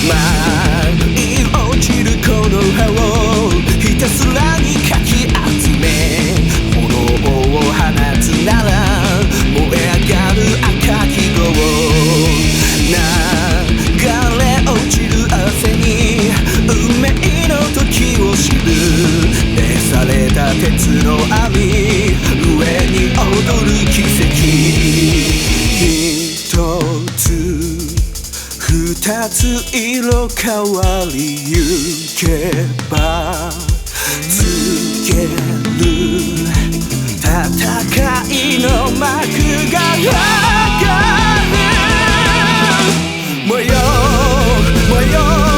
舞い落ちるこの葉をひたすらにかき集め炎を放つなら燃え上がる赤き号流れ落ちる汗に運命の時を知る熱された鉄の網上に踊る奇跡一つ二つ色変わりゆけばつける戦いの幕が上がる模様模様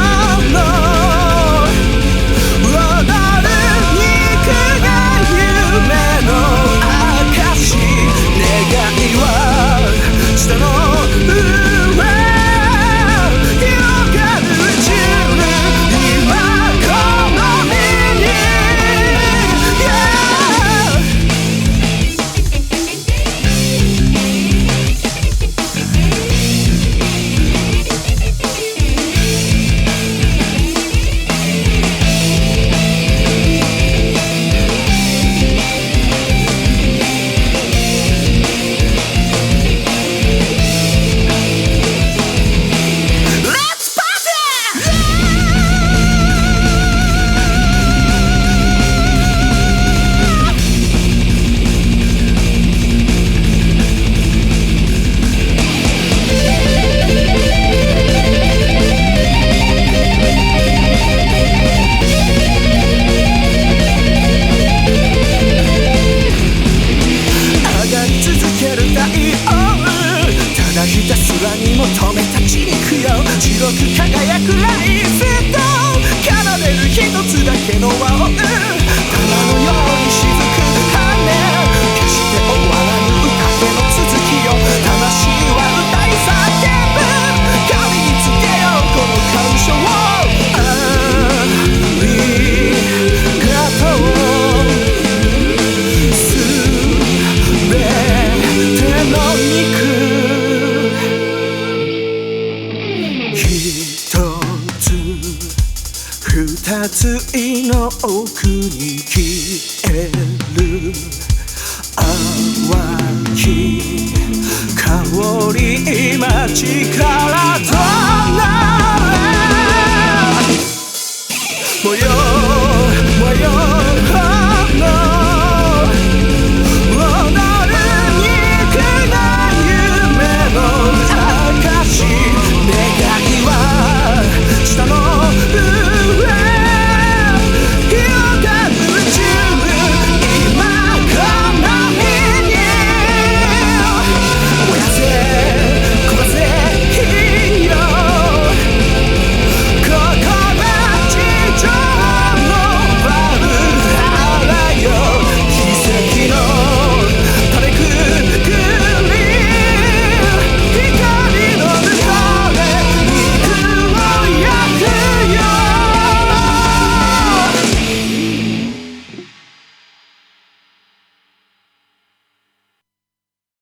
ひたすらに求めた血肉よ白く輝くライスと奏でる一つだけの輪を玉のように雫羽決して終わらぬ宴の続きよ魂は歌い叫ぶ神につけようこの感傷をありがとうすべての肉二つ井の奥に来